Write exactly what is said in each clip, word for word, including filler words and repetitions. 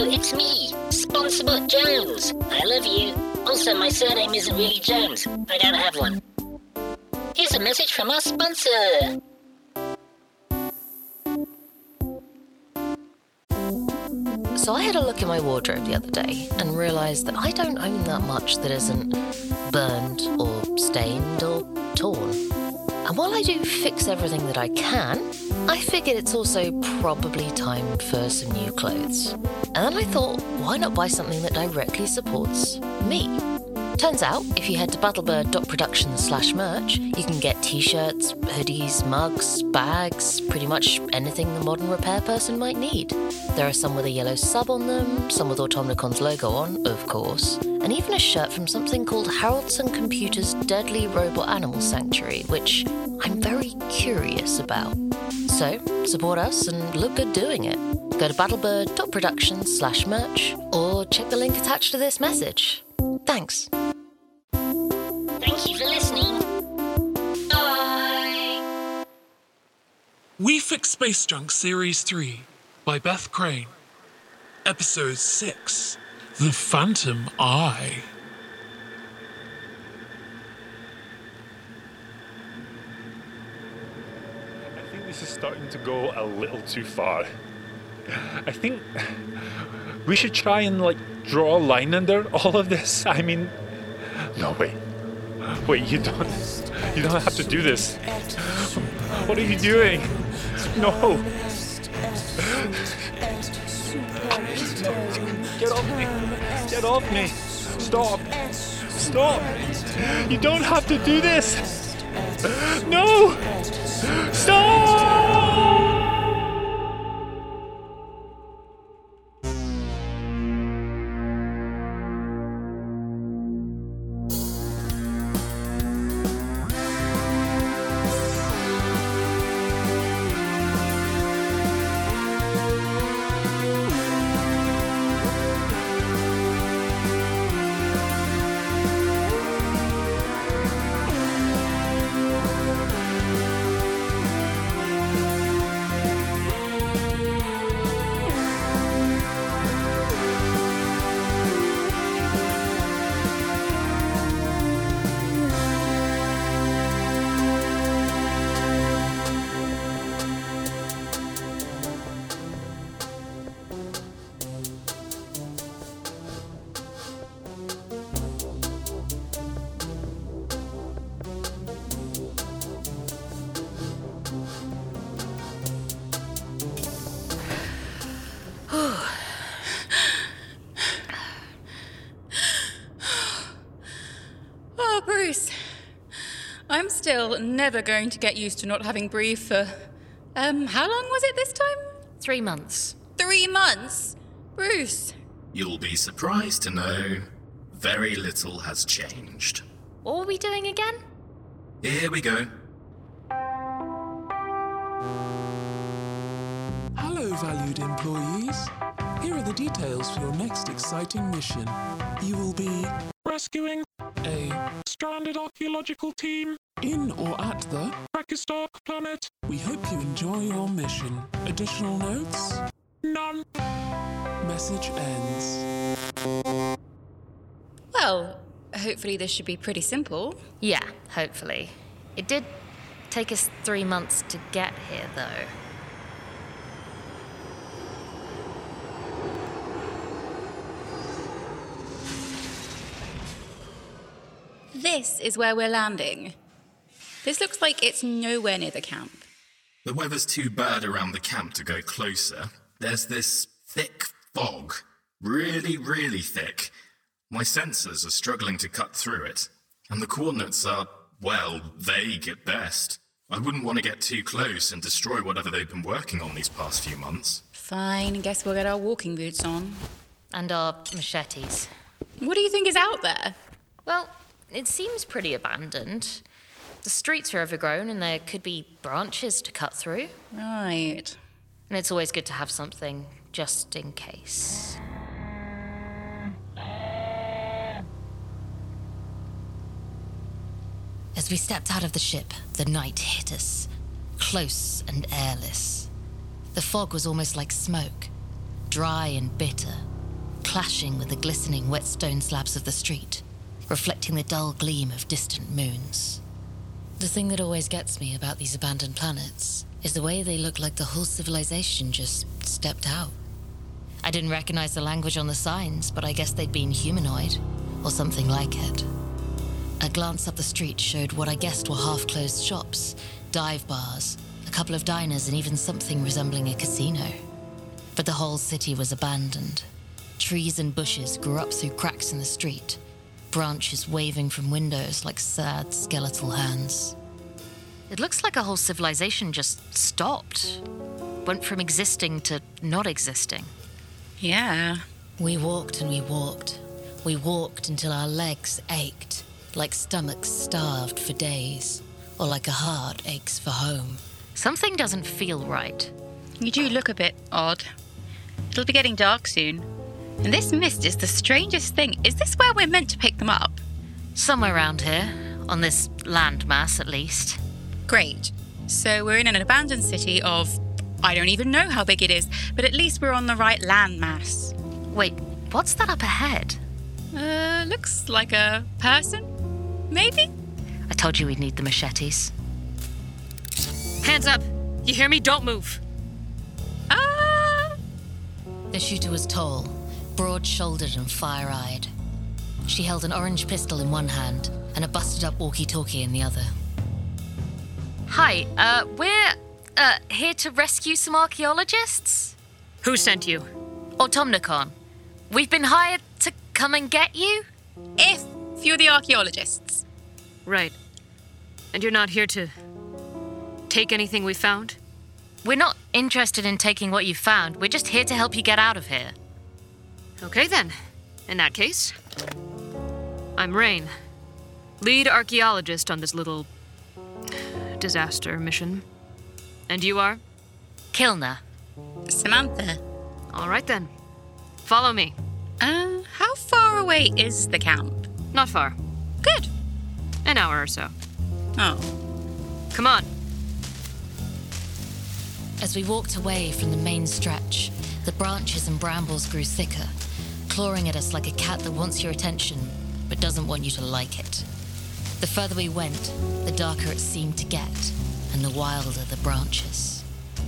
it's me, Sponsorbot Jones. I love you. Also, my surname isn't really Jones. I don't have one. Here's a message from our sponsor. So I had a look in my wardrobe the other day and realised that I don't own that much that isn't burned or stained or torn. And while I do fix everything that I can, I figured it's also probably time for some new clothes. And then I thought, why not buy something that directly supports me? Turns out, if you head to battlebird dot production slash merch, you can get t-shirts, hoodies, mugs, bags, pretty much anything the modern repair person might need. There are some with a yellow sub on them, some with Automnicon's logo on, of course, and even a shirt from something called Haraldson Computer's Deadly Robot Animal Sanctuary, which I'm very curious about. So, support us and look good doing it. Go to battlebird dot production slash merch or check the link attached to this message. Thanks. Thank you for listening. Bye. We Fix Space Junk Series three by Beth Crane. Episode six, The Phantom Eye. I think this is starting to go a little too far. I think we should try and, like, draw a line under all of this. I mean, no, wait. Wait, you don't, you don't have to do this. What are you doing? No. Get off me. Get off me. Stop. Stop. You don't have to do this. No. Stop. Bruce, I'm still never going to get used to not having breathed for, um, how long was it this time? Three months. Three months? Bruce. You'll be surprised to know very little has changed. What were we doing again? Here we go. Hello, valued employees. Here are the details for your next exciting mission. You will be rescuing a stranded archaeological team in or at the Krakistark planet. We hope you enjoy your mission. Additional notes? None. Message ends. Well, hopefully this should be pretty simple. Yeah, hopefully. It did take us three months to get here, though. This is where we're landing. This looks like it's nowhere near the camp. The weather's too bad around the camp to go closer. There's this thick fog. Really, really thick. My sensors are struggling to cut through it. And the coordinates are, well, vague at best. I wouldn't want to get too close and destroy whatever they've been working on these past few months. Fine, guess we'll get our walking boots on. And our machetes. What do you think is out there? Well, it seems pretty abandoned. The streets are overgrown and there could be branches to cut through. Right. And it's always good to have something just in case. As we stepped out of the ship, the night hit us, close and airless. The fog was almost like smoke, dry and bitter, clashing with the glistening wet stone slabs of the street, reflecting the dull gleam of distant moons. The thing that always gets me about these abandoned planets is the way they look like the whole civilization just stepped out. I didn't recognize the language on the signs, but I guess they'd been humanoid, or something like it. A glance up the street showed what I guessed were half-closed shops, dive bars, a couple of diners, and even something resembling a casino. But the whole city was abandoned. Trees and bushes grew up through cracks in the street, branches waving from windows like sad skeletal hands. It looks like a whole civilization just stopped. Went from existing to not existing. Yeah. We walked and we walked. We walked until our legs ached, like stomachs starved for days, or like a heart aches for home. Something doesn't feel right. You do look a bit odd. It'll be getting dark soon. And this mist is the strangest thing. Is this where we're meant to pick them up? Somewhere around here, on this landmass at least. Great. So we're in an abandoned city of... I don't even know how big it is, but at least we're on the right landmass. Wait, what's that up ahead? Uh, looks like a person? Maybe? I told you we'd need the machetes. Hands up! You hear me? Don't move! Ah! The shooter was tall, broad-shouldered and fire-eyed. She held an orange pistol in one hand and a busted-up walkie-talkie in the other. Hi, uh, we're, uh, here to rescue some archaeologists? Who sent you? Automnicon. We've been hired to come and get you? If you're the archaeologists. Right. And you're not here to take anything we found? We're not interested in taking what you found. We're just here to help you get out of here. Okay then. In that case, I'm Rain, lead archaeologist on this little disaster mission. And you are? Kilner. Samantha. All right then. Follow me. Uh, how far away is the camp? Not far. Good. An hour or so. Oh. Come on. As we walked away from the main stretch, the branches and brambles grew thicker, clawing at us like a cat that wants your attention, but doesn't want you to like it. The further we went, the darker it seemed to get, and the wilder the branches.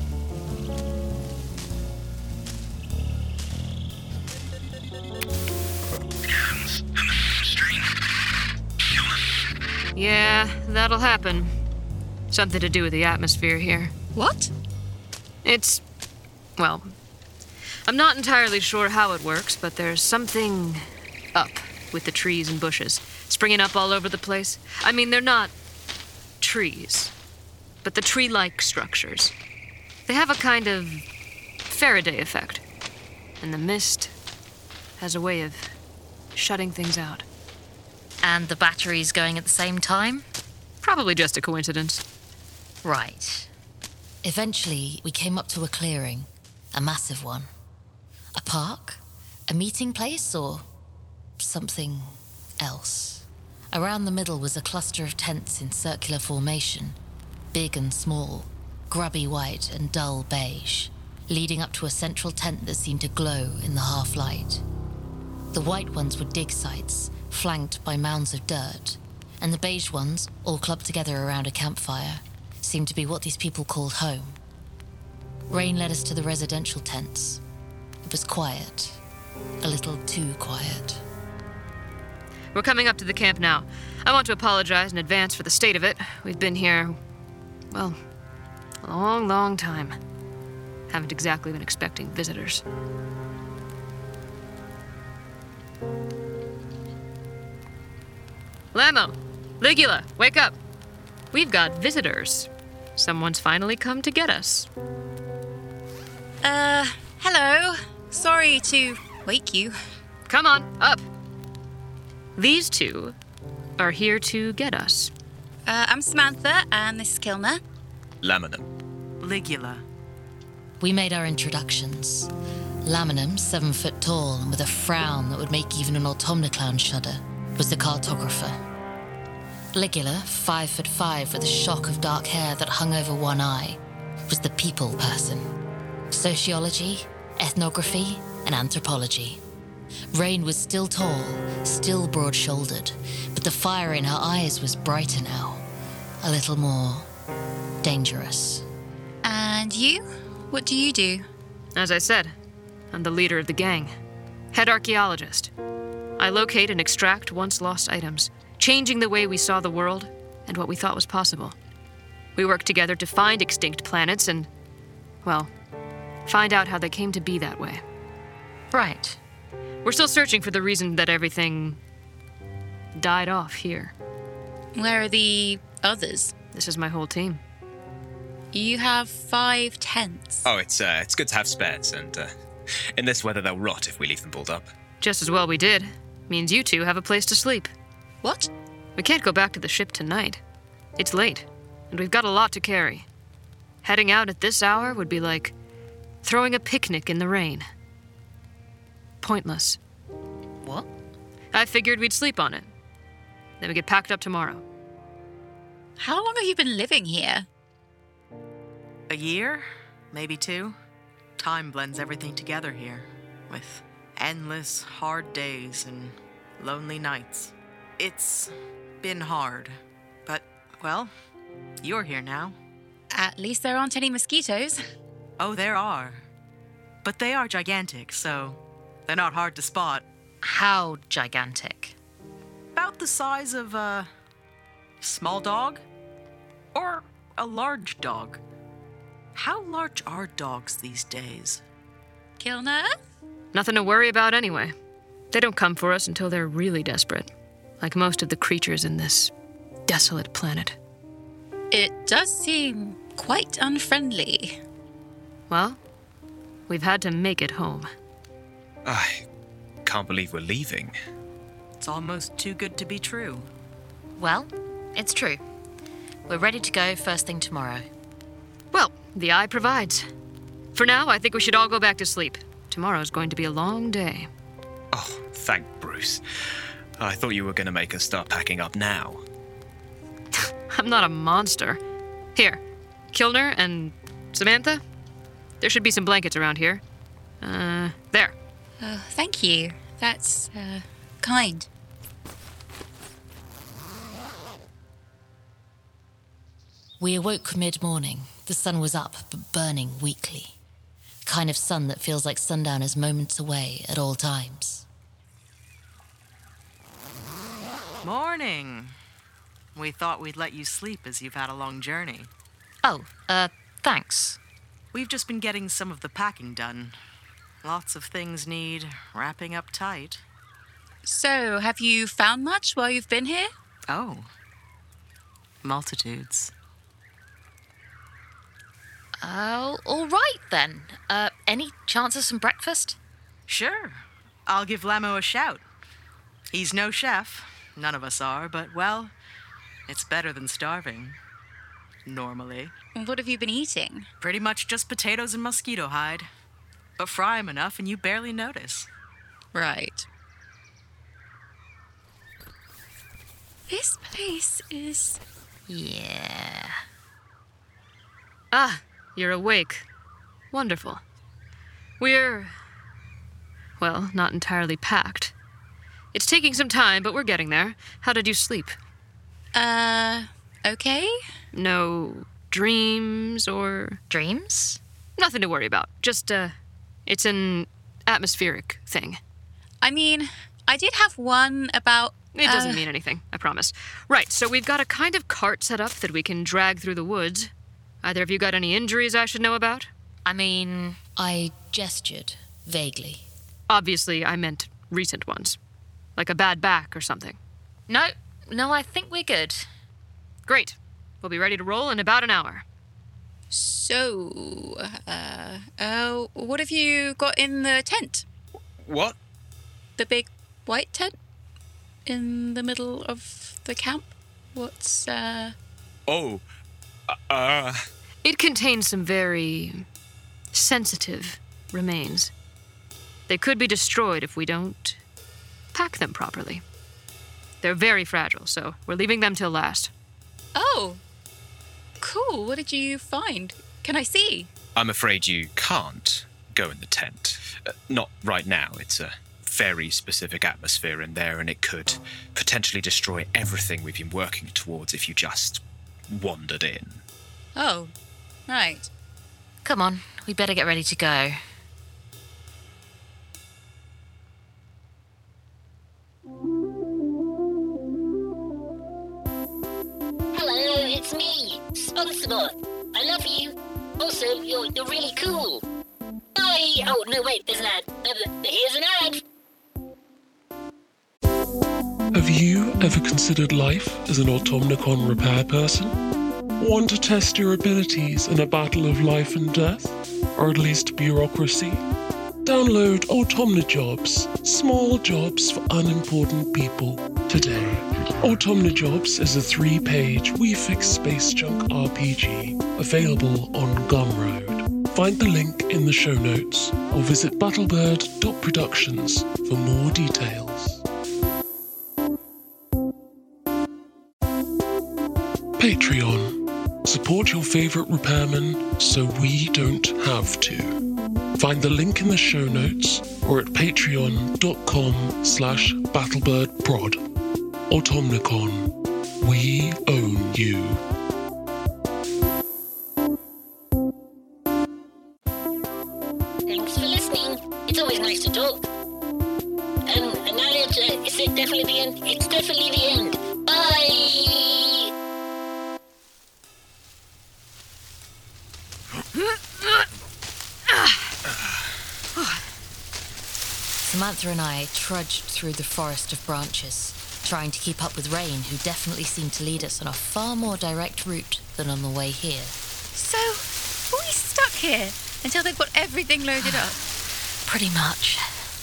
Yeah, that'll happen. Something to do with the atmosphere here. What? It's... well, I'm not entirely sure how it works, but there's something up with the trees and bushes, springing up all over the place. I mean, they're not trees, but the tree-like structures. They have a kind of Faraday effect, and the mist has a way of shutting things out. And the batteries going at the same time? Probably just a coincidence. Right. Eventually, we came up to a clearing, a massive one. A park? A meeting place, or something else? Around the middle was a cluster of tents in circular formation, big and small, grubby white and dull beige, leading up to a central tent that seemed to glow in the half-light. The white ones were dig sites, flanked by mounds of dirt, and the beige ones, all clubbed together around a campfire, seemed to be what these people called home. Rain led us to the residential tents. It was quiet, a little too quiet. We're coming up to the camp now. I want to apologize in advance for the state of it. We've been here, well, a long, long time. Haven't exactly been expecting visitors. Lamo! Ligula, wake up! We've got visitors. Someone's finally come to get us. Uh, hello. Sorry to wake you. Come on, up. These two are here to get us. Uh, I'm Samantha, and this is Kilner. Laminum. Ligula. We made our introductions. Laminum, seven foot tall and with a frown that would make even an Automniclown shudder, was the cartographer. Ligula, five foot five with a shock of dark hair that hung over one eye, was the people person. Sociology, ethnography, and anthropology. Rain was still tall, still broad-shouldered, but the fire in her eyes was brighter now, a little more dangerous. And you? What do you do? As I said, I'm the leader of the gang. Head archaeologist. I locate and extract once-lost items, changing the way we saw the world and what we thought was possible. We work together to find extinct planets and, well, find out how they came to be that way. Right. We're still searching for the reason that everything died off here. Where are the others? This is my whole team. You have five tents. Oh, it's uh, it's good to have spares, and uh, in this weather they'll rot if we leave them pulled up. Just as well we did. Means you two have a place to sleep. What? We can't go back to the ship tonight. It's late, and we've got a lot to carry. Heading out at this hour would be like throwing a picnic in the rain. Pointless. What? I figured we'd sleep on it. Then we get packed up tomorrow. How long have you been living here? A year? Maybe two? Time blends everything together here, with endless, hard days and lonely nights. It's been hard, but, well, you're here now. At least there aren't any mosquitoes. Oh, there are. But they are gigantic, so they're not hard to spot. How gigantic? About the size of a small dog? Or a large dog. How large are dogs these days? Kilner? Nothing to worry about anyway. They don't come for us until they're really desperate, like most of the creatures in this desolate planet. It does seem quite unfriendly. Well, we've had to make it home. I can't believe we're leaving. It's almost too good to be true. Well, it's true. We're ready to go first thing tomorrow. Well, the eye provides. For now, I think we should all go back to sleep. Tomorrow's going to be a long day. Oh, thank Bruce. I thought you were going to make us start packing up now. I'm not a monster. Here, Kilner and Samantha, there should be some blankets around here. Uh, there. Oh, thank you. That's, uh, kind. We awoke mid-morning. The sun was up, but burning weakly. Kind of sun that feels like sundown is moments away at all times. Morning. We thought we'd let you sleep as you've had a long journey. Oh, uh, thanks. We've just been getting some of the packing done. Lots of things need wrapping up tight. So, have you found much while you've been here? Oh. Multitudes. Oh, all right then. Uh, any chance of some breakfast? Sure. I'll give Lamo a shout. He's no chef. None of us are, but, well, it's better than starving. Normally. What have you been eating? Pretty much just potatoes and mosquito hide. But fry 'em enough and you barely notice. Right. This place is... Yeah. Ah, you're awake. Wonderful. We're... well, not entirely packed. It's taking some time, but we're getting there. How did you sleep? Uh, okay? No dreams or... Dreams? Nothing to worry about. Just, uh, it's an atmospheric thing. I mean, I did have one about... It doesn't uh, mean anything, I promise. Right, so we've got a kind of cart set up that we can drag through the woods. Either of you got any injuries I should know about? I mean, I gestured vaguely. Obviously, I meant recent ones. Like a bad back or something. No, no, I think we're good. Great. We'll be ready to roll in about an hour. So, uh, uh, what have you got in the tent? What? The big white tent? In the middle of the camp? What's, uh... Oh, uh... It contains some very sensitive remains. They could be destroyed if we don't pack them properly. They're very fragile, so we're leaving them till last. Oh! Cool, what did you find? Can I see? I'm afraid you can't go in the tent. Uh, not right now. It's a very specific atmosphere in there, and it could potentially destroy everything we've been working towards if you just wandered in. Oh, right. Come on, we better get ready to go. Hello, it's me, SpongeBob. I love you. Also, you're, you're really cool. Bye! Oh, no, wait, there's an ad. Uh, Here's an ad. Have you ever considered life as an Automnicon repair person? Want to test your abilities in a battle of life and death? Or at least bureaucracy? Download Automnijobs, small jobs for unimportant people, today. Automnijobs is a three-page We Fix Space Junk R P G available on Gumroad. Find the link in the show notes or visit battlebird dot productions for more details. Patreon. Support your favourite repairman so we don't have to. Find the link in the show notes or at patreon dot com slash battlebirdprod. Automnicon. We own you. Thanks for listening. It's always nice to talk. Um, and now it's, uh, is it definitely the end? It's definitely the end. Bye! Samantha and I trudged through the forest of branches, trying to keep up with Rain, who definitely seemed to lead us on a far more direct route than on the way here. So, are we stuck here until they've got everything loaded up? Pretty much.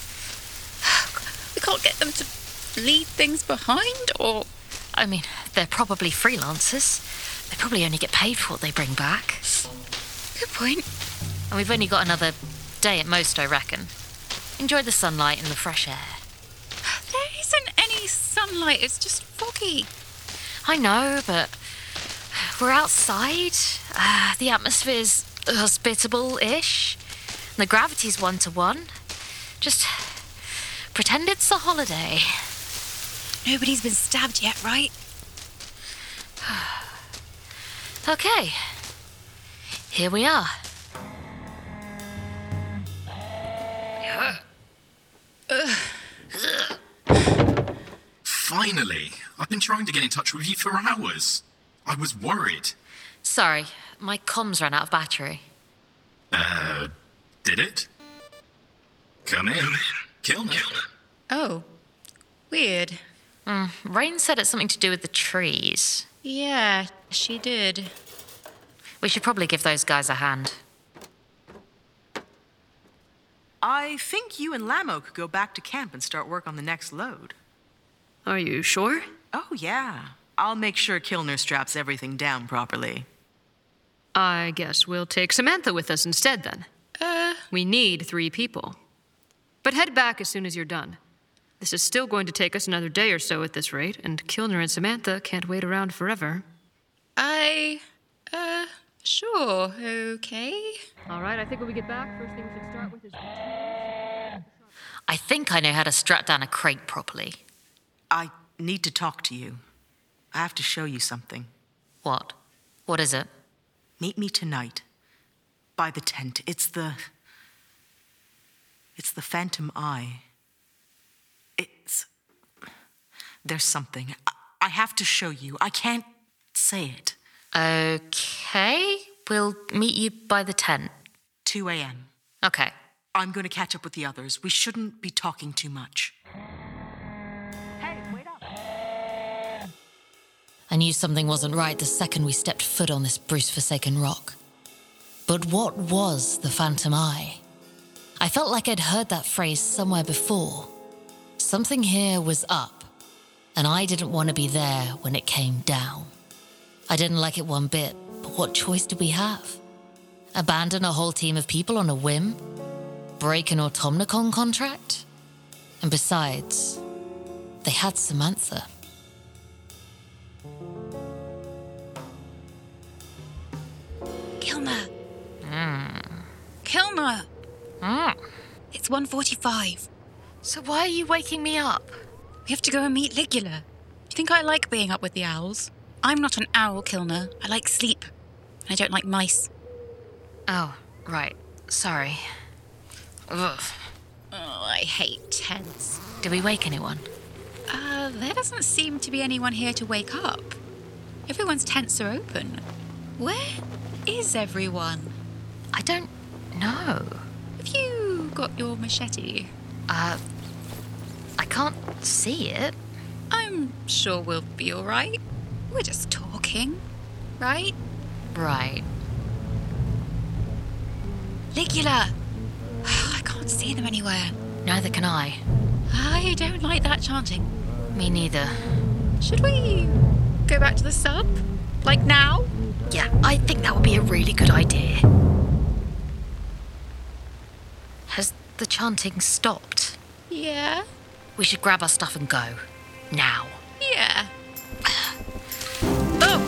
We can't get them to leave things behind, or... I mean, they're probably freelancers. They probably only get paid for what they bring back. Good point. And we've only got another day at most, I reckon. Enjoy the sunlight and the fresh air. There isn't any sunlight, it's just foggy. I know, but we're outside. Uh, the atmosphere's hospitable-ish. The gravity's one-to-one. Just pretend it's a holiday. Nobody's been stabbed yet, right? Okay. Here we are. Finally! I've been trying to get in touch with you for hours. I was worried. Sorry, my comms ran out of battery. Uh, did it? Come in. Kill me. Oh, weird. Mm, Rain said it's something to do with the trees. Yeah, she did. We should probably give those guys a hand. I think you and Lamo could go back to camp and start work on the next load. Are you sure? Oh, yeah. I'll make sure Kilner straps everything down properly. I guess we'll take Samantha with us instead, then. Uh, We need three people. But head back as soon as you're done. This is still going to take us another day or so at this rate, and Kilner and Samantha can't wait around forever. I... Uh, sure, okay. All right, I think when we get back, first thing we should start with is... I think I know how to strap down a crate properly. I need to talk to you. I have to show you something. What? What is it? Meet me tonight. By the tent. It's the... It's the Phantom Eye. It's... There's something. I, I have to show you. I can't say it. Okay. We'll meet you by the tent. two a.m. Okay. I'm going to catch up with the others. We shouldn't be talking too much. I knew something wasn't right the second we stepped foot on this Bruce-forsaken rock. But what was the Phantom Eye? I felt like I'd heard that phrase somewhere before. Something here was up, and I didn't want to be there when it came down. I didn't like it one bit, but what choice did we have? Abandon a whole team of people on a whim? Break an Automnicon contract? And besides, they had Samantha. Kilner. Mm. Kilner. Mm. It's one forty-five. So why are you waking me up? We have to go and meet Ligula. Do you think I like being up with the owls? I'm not an owl, Kilner. I like sleep. And I don't like mice. Oh, right. Sorry. Ugh. Oh, I hate tents. Did we wake anyone? Uh, there doesn't seem to be anyone here to wake up. Everyone's tents are open. Where is everyone? I don't know. Have you got your machete? Uh, I can't see it. I'm sure we'll be all right. We're just talking, right? Right. Ligula! I can't see them anywhere. Neither can I. I don't like that chanting. Me neither. Should we go back to the sub? Like now? Yeah, I think that would be a really good idea. Has the chanting stopped? Yeah. We should grab our stuff and go. Now. Yeah. Oh!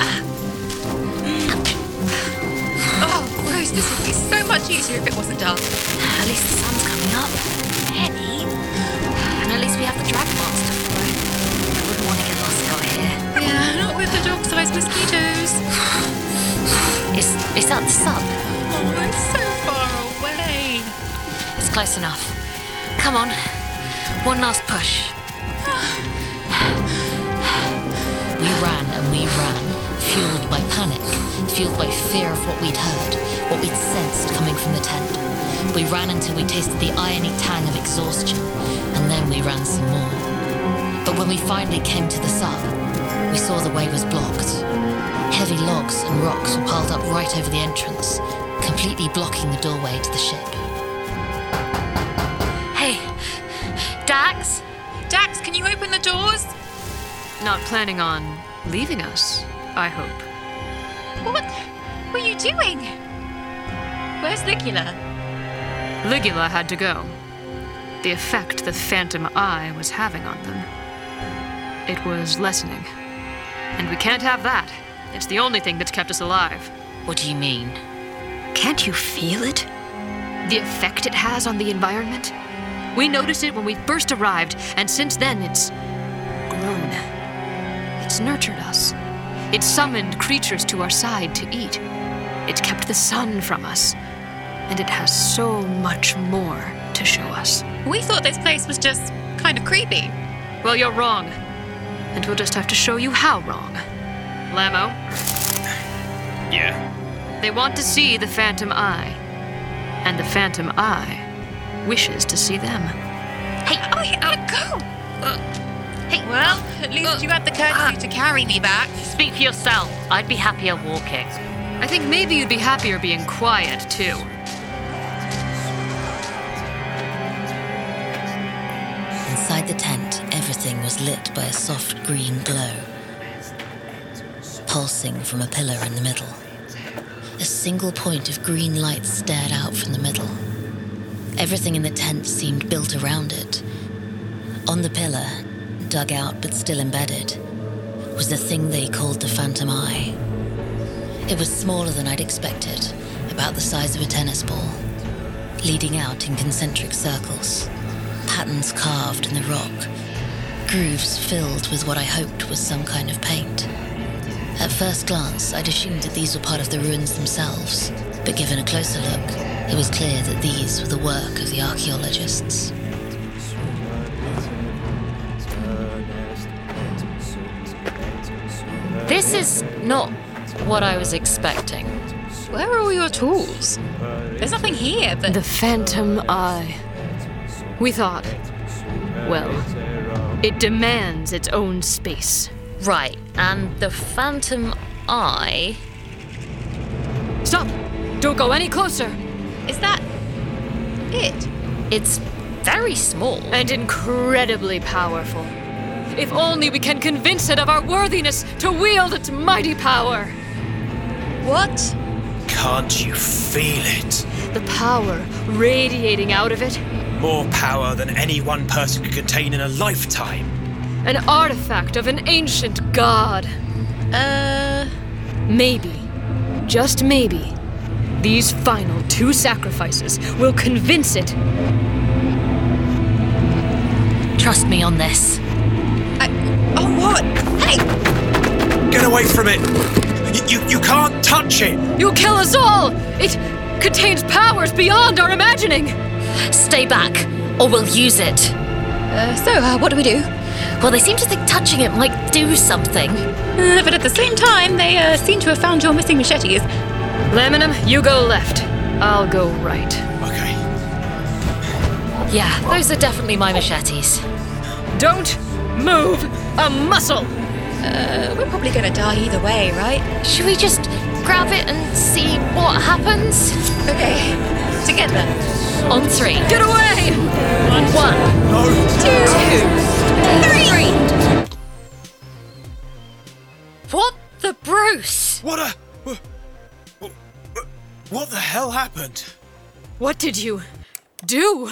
Oh, Rose, this would be so much easier if it wasn't dark. At least the sun's coming up. Penny. And at least we have the drag marks to follow. I wouldn't want to get lost out here. Yeah, not with the dog-sized mosquitoes. Is, is that the sun? Oh, it's so far away. It's close enough. Come on. One last push. We ran and we ran, fueled by panic, fueled by fear of what we'd heard, what we'd sensed coming from the tent. We ran until we tasted the irony tang of exhaustion, and then we ran some more. But when we finally came to the sub, we saw the way was blocked. Heavy logs and rocks were piled up right over the entrance, completely blocking the doorway to the ship. Hey, Dax? Dax, can you open the doors? Not planning on leaving us, I hope. What were you doing? Where's Ligula? Ligula had to go. The effect the Phantom Eye was having on them. It was lessening. And we can't have that. It's the only thing that's kept us alive. What do you mean? Can't you feel it? The effect it has on the environment? We noticed it when we first arrived, and since then it's grown. It's nurtured us. It summoned creatures to our side to eat. It kept the sun from us. And it has so much more to show us. We thought this place was just kind of creepy. Well, you're wrong. And we'll just have to show you how wrong. Lamo? Yeah? They want to see the Phantom Eye. And the Phantom Eye wishes to see them. Hey, oh, yeah, let go! Uh, hey, well, at least uh, you had the courtesy uh, to carry me back. Speak for yourself. I'd be happier walking. I think maybe you'd be happier being quiet, too. Inside the tent, everything was lit by a soft green glow, pulsing from a pillar in the middle. A single point of green light stared out from the middle. Everything in the tent seemed built around it. On the pillar, dug out but still embedded, was the thing they called the Phantom Eye. It was smaller than I'd expected, about the size of a tennis ball, leading out in concentric circles, patterns carved in the rock, grooves filled with what I hoped was some kind of paint. At first glance, I'd assumed that these were part of the ruins themselves, but given a closer look, it was clear that these were the work of the archaeologists. This is not what I was expecting. Where are all your tools? There's nothing here, but... The Phantom Eye. We thought, well, it demands its own space. Right, and the Phantom Eye... Stop! Don't go any closer! Is that... it? It's very small. And incredibly powerful. If only we can convince it of our worthiness to wield its mighty power! What? Can't you feel it? The power radiating out of it? More power than any one person could contain in a lifetime. An artifact of an ancient god. Uh... Maybe, just maybe, these final two sacrifices will convince it. Trust me on this. I, oh, what? Hey! Get away from it! You, you, you can't touch it! You'll kill us all! It contains powers beyond our imagining! Stay back, or we'll use it. Uh, so, uh, what do we do? Well, they seem to think touching it might do something. Uh, but at the same time, they uh, seem to have found your missing machetes. Laminum, you go left. I'll go right. Okay. Yeah, those are definitely my machetes. Don't move a muscle! Uh, we're probably gonna die either way, right? Should we just grab it and see what happens? Okay, together. On three. Get away! On one. No! Two. Three. What the Bruce? What a... What the hell happened? What did you do?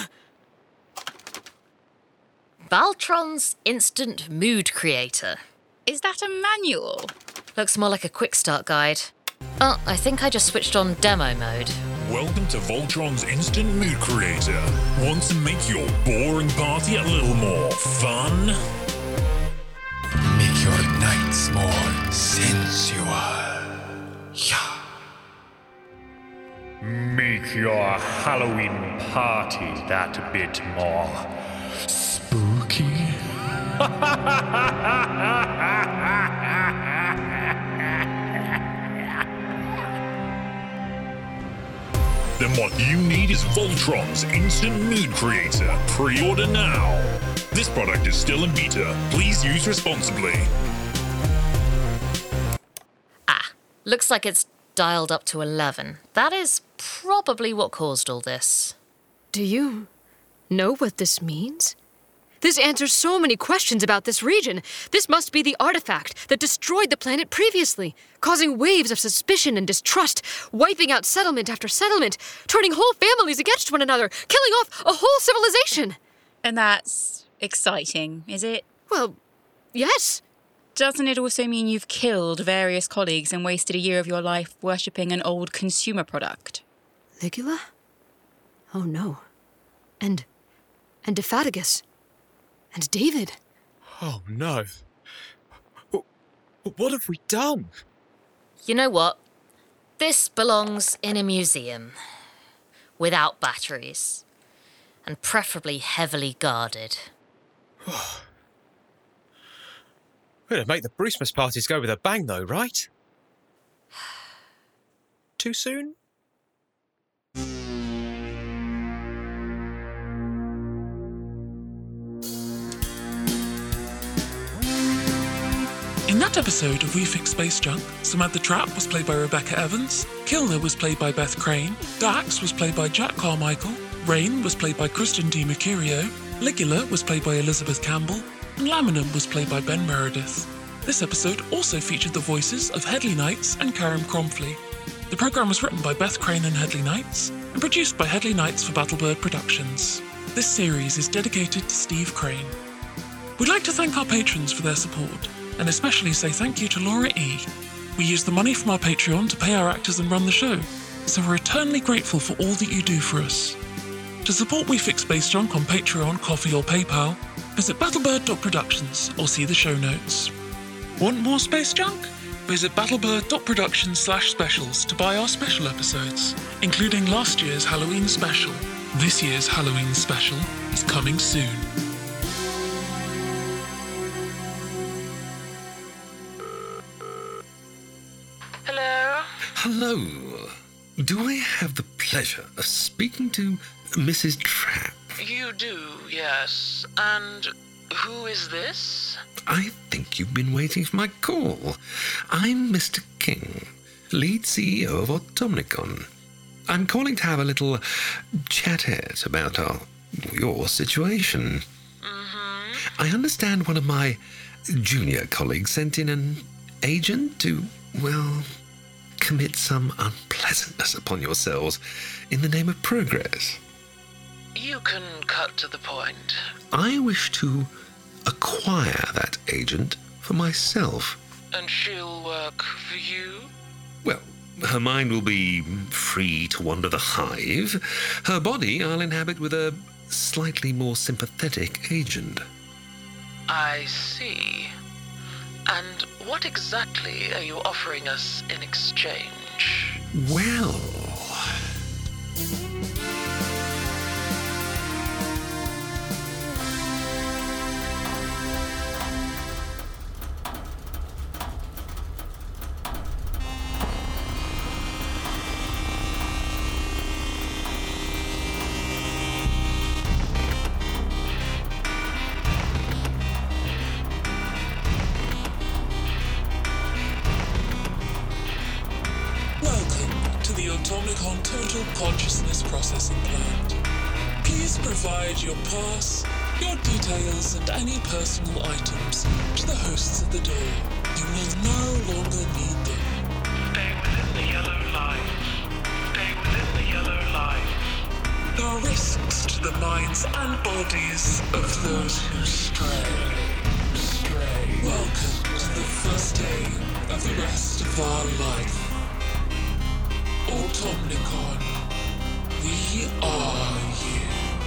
Valtron's Instant Mood Creator. Is that a manual? Looks more like a quick start guide. Oh, I think I just switched on demo mode. Welcome to Voltron's Instant Mood Creator. Want to make your boring party a little more fun? Make your nights more sensual. Yeah. Make your Halloween party that bit more spooky. Then what you need is Voltron's Instant Mood Creator. Pre-order now. This product is still in beta. Please use responsibly. Ah, looks like it's dialed up to eleven. That is probably what caused all this. Do you know what this means? This answers so many questions about this region. This must be the artifact that destroyed the planet previously, causing waves of suspicion and distrust, wiping out settlement after settlement, turning whole families against one another, killing off a whole civilization. And that's exciting, is it? Well, yes. Doesn't it also mean you've killed various colleagues and wasted a year of your life worshipping an old consumer product? Ligula? Oh no. And... and Defatigus. And David. Oh no. What have we done? You know what? This belongs in a museum. Without batteries. And preferably heavily guarded. It'd make the Brucemas parties go with a bang though, right? Too soon? In that episode of We Fix Space Junk, Samantha Trapp was played by Rebecca Evans, Kilner was played by Beth Crane, Dax was played by Jack Carmichael, Rain was played by Kristen Di Mercurio, Ligula was played by Elizabeth Campbell, and Laminum was played by Ben Meredith. This episode also featured the voices of Headley Knights and Karen Cromfley. The programme was written by Beth Crane and Headley Knights, and produced by Headley Knights for Battlebird Productions. This series is dedicated to Steve Crane. We'd like to thank our patrons for their support, and especially say thank you to Laura E. We use the money from our Patreon to pay our actors and run the show, so we're eternally grateful for all that you do for us. To support We Fix Space Junk on Patreon, Coffee or PayPal, visit battlebird dot productions or see the show notes. Want more Space Junk? Visit battlebird dot productions slash specials to buy our special episodes, including last year's Halloween special. This year's Halloween special is coming soon. Hello? Hello. Do I have the pleasure of speaking to Missus Trapp? You do, yes. And who is this? I think you've been waiting for my call. I'm Mister King, lead C E O of Automnicon. I'm calling to have a little chat-at about our, your situation. Mm-hmm. I understand one of my junior colleagues sent in an agent to, well, commit some unpleasantness upon yourselves in the name of progress. You can cut to the point. I wish to acquire that agent for myself. And she'll work for you? Well, her mind will be free to wander the hive. Her body I'll inhabit with a slightly more sympathetic agent. I see. And what exactly are you offering us in exchange? Well... Welcome to the Automnicon Total Consciousness Processing Plant. Please provide your pass, your details, and any personal items to the hosts at the door. You will no longer need them. Stay within the yellow line. Stay within the yellow line. There are risks to the minds and bodies of those who stray. Stray. Welcome to the first day of the rest of our life. Automnicon, we are you.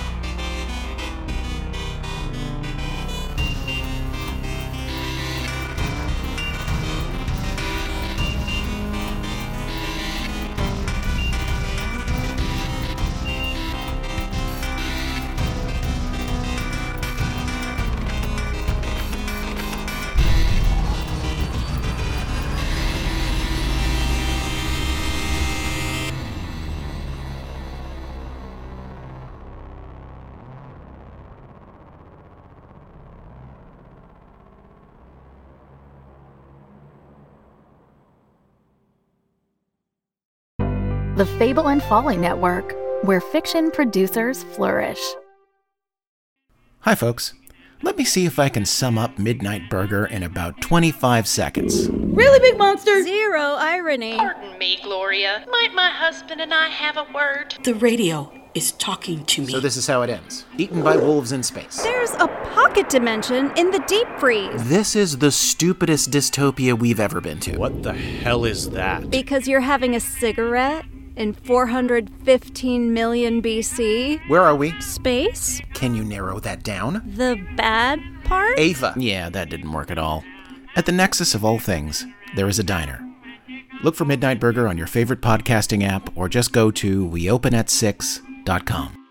The Fable and Folly Network, where fiction producers flourish. Hi, folks. Let me see if I can sum up Midnight Burger in about twenty-five seconds. Really big monster! Zero irony. Pardon me, Gloria. Might my husband and I have a word? The radio is talking to me. So this is how it ends. Eaten by wolves in space. There's a pocket dimension in the deep freeze. This is the stupidest dystopia we've ever been to. What the hell is that? Because you're having a cigarette in four hundred fifteen million B C. Where are we? Space? Can you narrow that down? The bad part? Ava. Yeah, that didn't work at all. At the nexus of all things, there is a diner. Look for Midnight Burger on your favorite podcasting app or just go to we open at six dot com.